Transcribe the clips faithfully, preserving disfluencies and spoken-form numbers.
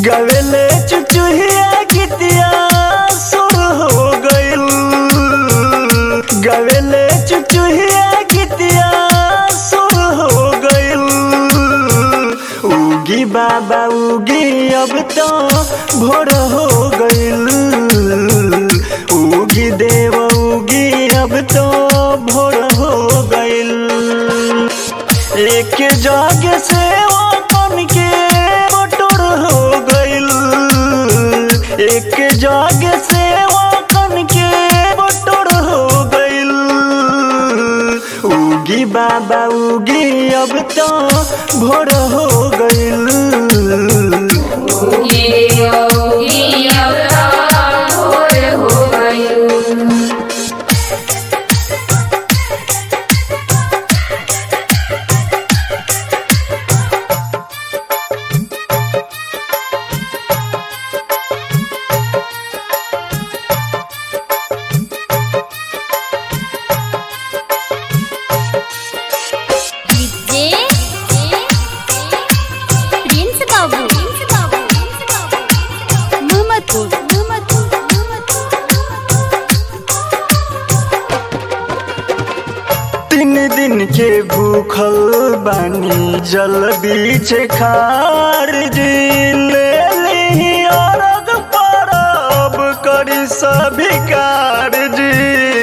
गवेले चुचुहिया गीतिया सुर हो गइल। गवेले चुचुहिया गीतिया सुर हो गइल। उगी बाबा उगी अब तो भोर हो गइल। उगी देव उगी अब तो भोर हो गइल। एक जग से वो कन के बटोर हो गइल। एक जग से वो कन के बटोर हो गइल। उगी बाबा उगी अब तो भोर हो गइल। उगी उगी अब तो भोर हो गइल। तीन दिन के भूखल बानी जल बीच खार जी। ले ली अरग परब करी सभी कारजी।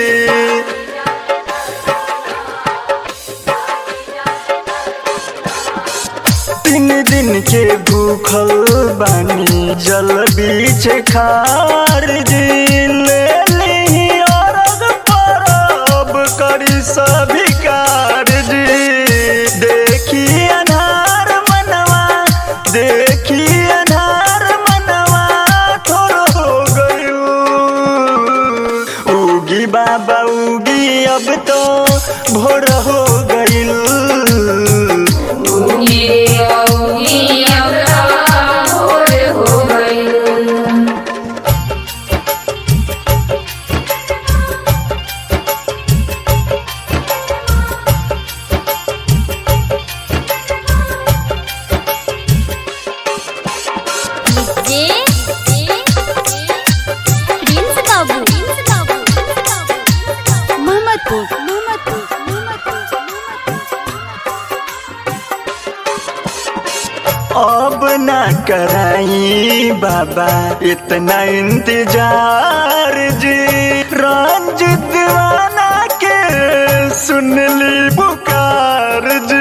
तीन दिन के भूखल बानी जल बीच खार जी। ले ली अरग परब करी सभी कारजी। देखी अन्हार मनवा देखी अन्हार मनवा थोर हो गइल। उगी बाबा उगी अब तो भोर हो गइल। उगी उगी अब तो भोर हो गइल। अब ना कराई बाबा इतना इंतजार जी। रंजित दीवाना के सुन ली पुकार जी।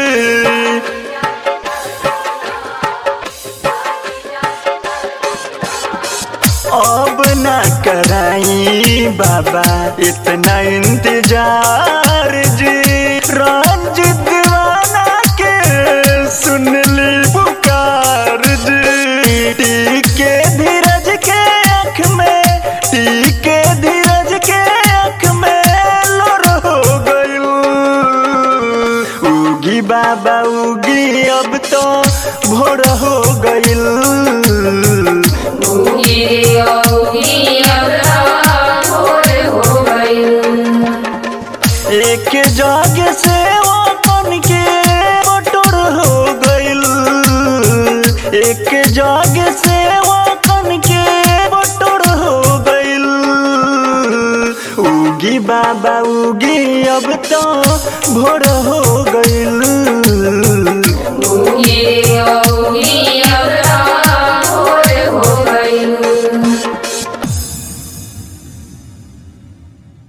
अब ना कराई बाबा इतना इंतजार जी। रंजित दीवाना के सुन ली पुकार जी। टीके धीरज के आँख में टीके धीरज के आँख में लोर हो गइल। उगी बाबा उगी अब तो भोर हो गइल। उगी उगी अब तो भोर हो गइल। एक जग से वो कन के बटोर हो गइल। एक जग से वो कन के बटोर हो गइल। उगी बाबा उगी अब तो भोर हो गइल। उगी